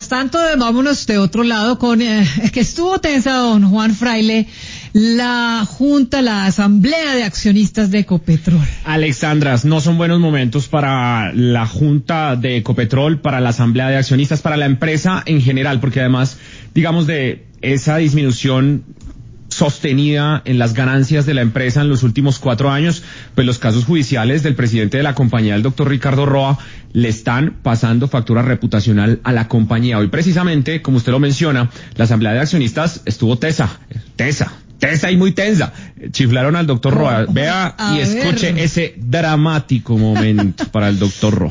mientras tanto, vámonos de otro lado con que estuvo tensa don Juan Fraile, la Junta, la Asamblea de Accionistas de Ecopetrol. Alexandra, no son buenos momentos para la Junta de Ecopetrol, para la Asamblea de Accionistas, para la empresa en general, porque además, digamos, de esa disminución sostenida en las ganancias de la empresa en los últimos 4 años, pues los casos judiciales del presidente de la compañía, el doctor Ricardo Roa, le están pasando factura reputacional a la compañía. Hoy precisamente, como usted lo menciona, la Asamblea de Accionistas estuvo tesa y muy tensa. Chiflaron al doctor Roa. Vea y escuche ese dramático momento para el doctor Roa.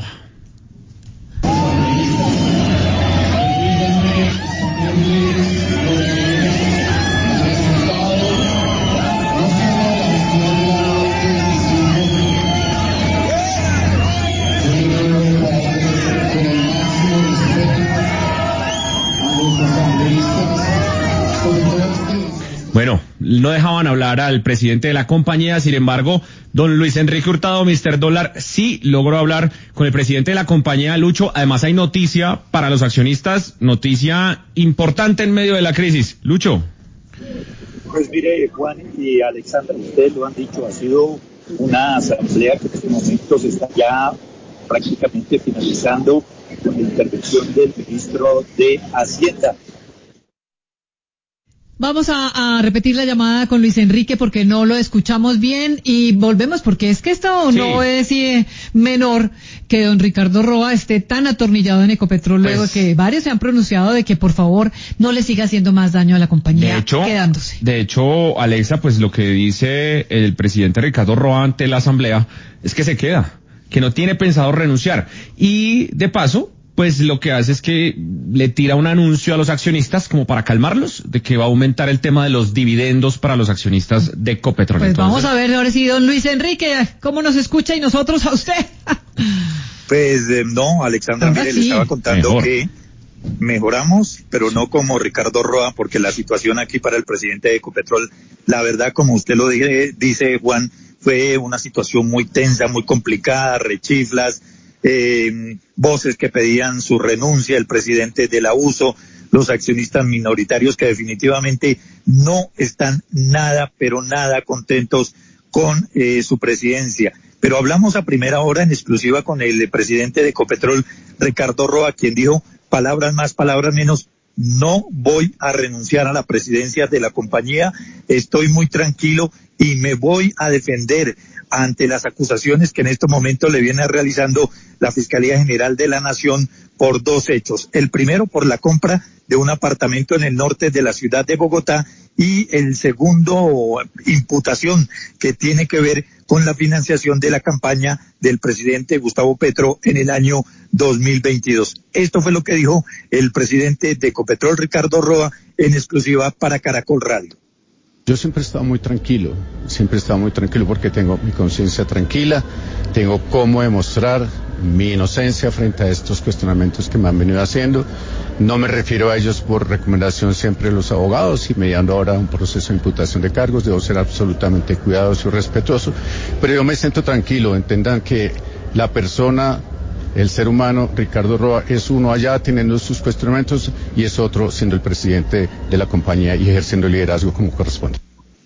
Bueno, no dejaban hablar al presidente de la compañía, sin embargo, don Luis Enrique Hurtado, Mr. Dólar, sí logró hablar con el presidente de la compañía, Lucho. Además hay noticia para los accionistas, noticia importante en medio de la crisis. Lucho. Pues mire, Juan y Alexandra, ustedes lo han dicho, ha sido una asamblea que en estos momentos está ya prácticamente finalizando con la intervención del ministro de Hacienda. Vamos a repetir la llamada con Luis Enrique porque no lo escuchamos bien y volvemos porque es que esto no es menor que don Ricardo Roa esté tan atornillado en Ecopetrol luego que varios se han pronunciado de que por favor no le siga haciendo más daño a la compañía quedándose. De hecho, Alexa, pues lo que dice el presidente Ricardo Roa ante la asamblea es que se queda, que no tiene pensado renunciar y de paso pues lo que hace es que le tira un anuncio a los accionistas como para calmarlos, de que va a aumentar el tema de los dividendos para los accionistas de Ecopetrol. Pues entonces, vamos a ver ahora sí, don Luis Enrique, ¿cómo nos escucha y nosotros a usted? Pues no, Alexandra, mire, le estaba contando que mejoramos, pero no como Ricardo Roa, porque la situación aquí para el presidente de Ecopetrol, la verdad, como usted lo dice, Juan, fue una situación muy tensa, muy complicada, rechiflas, voces que pedían su renuncia, el presidente del abuso, los accionistas minoritarios que definitivamente no están nada, pero nada contentos con su presidencia. Pero hablamos a primera hora en exclusiva con el presidente de Ecopetrol, Ricardo Roa, quien dijo, palabras más, palabras menos, no voy a renunciar a la presidencia de la compañía, estoy muy tranquilo y me voy a defender ante las acusaciones que en este momento le viene realizando la Fiscalía General de la Nación por 2 hechos. El primero por la compra de un apartamento en el norte de la ciudad de Bogotá y el segundo imputación que tiene que ver con la financiación de la campaña del presidente Gustavo Petro en el año 2022. Esto fue lo que dijo el presidente de Ecopetrol, Ricardo Roa, en exclusiva para Caracol Radio. Yo siempre he estado muy tranquilo porque tengo mi conciencia tranquila, tengo cómo demostrar mi inocencia frente a estos cuestionamientos que me han venido haciendo. No me refiero a ellos por recomendación siempre de los abogados y mediando ahora un proceso de imputación de cargos, debo ser absolutamente cuidadoso y respetuoso, pero yo me siento tranquilo, entendan que la persona, el ser humano, Ricardo Roa, es uno allá teniendo sus cuestionamientos y es otro siendo el presidente de la compañía y ejerciendo el liderazgo como corresponde.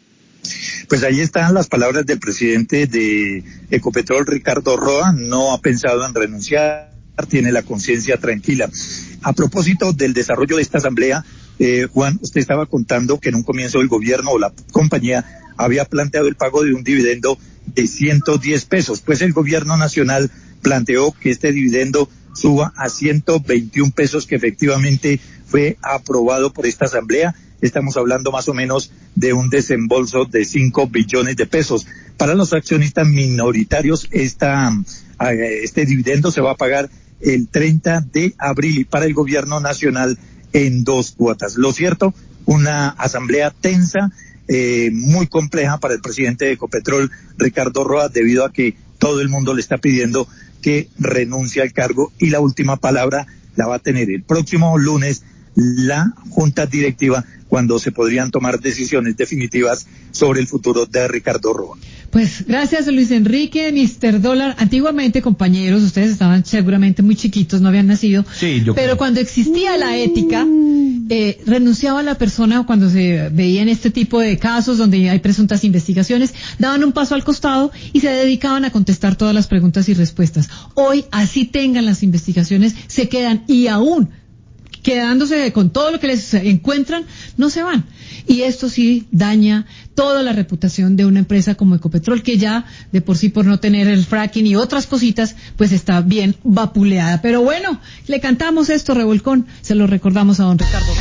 Pues ahí están las palabras del presidente de Ecopetrol, Ricardo Roa, no ha pensado en renunciar, tiene la conciencia tranquila. A propósito del desarrollo de esta asamblea, Juan, usted estaba contando que en un comienzo el gobierno o la compañía había planteado el pago de un dividendo de 110 pesos, pues el gobierno nacional planteó que este dividendo suba a 121 pesos, que efectivamente fue aprobado por esta asamblea. Estamos hablando más o menos de un desembolso de 5 billones de pesos. Para los accionistas minoritarios, este dividendo se va a pagar el 30 de abril y para el gobierno nacional en 2 cuotas. Lo cierto, una asamblea tensa, muy compleja para el presidente de Ecopetrol, Ricardo Roa, debido a que todo el mundo le está pidiendo que renuncie al cargo y la última palabra la va a tener el próximo lunes la junta directiva, cuando se podrían tomar decisiones definitivas sobre el futuro de Ricardo Roa. Pues gracias, Luis Enrique, Mr. Dólar. Antiguamente, compañeros, ustedes estaban seguramente muy chiquitos, no habían nacido. Sí, yo pero creo. cuando existía la ética, renunciaba la persona cuando se veían este tipo de casos donde hay presuntas investigaciones, daban un paso al costado y se dedicaban a contestar todas las preguntas y respuestas. Hoy, así tengan las investigaciones, se quedan y aún quedándose con todo lo que les encuentran, no se van. Y esto sí daña toda la reputación de una empresa como Ecopetrol, que ya de por sí, por no tener el fracking y otras cositas, pues está bien vapuleada. Pero bueno, le cantamos esto, Revolcón, se lo recordamos a don Ricardo.